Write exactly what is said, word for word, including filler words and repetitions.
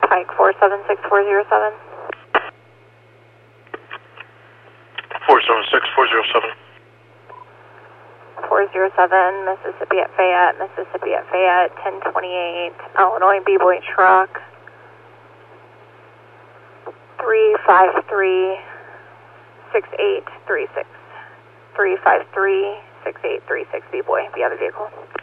Pike four seven six four zero seven. four seven six four zero seven. four zero seven, Mississippi at Fayette, Mississippi at Fayette, ten twenty-eight, Illinois B-Boy truck, three five three six eight three six. three five three six eight three six B-Boy, the other vehicle.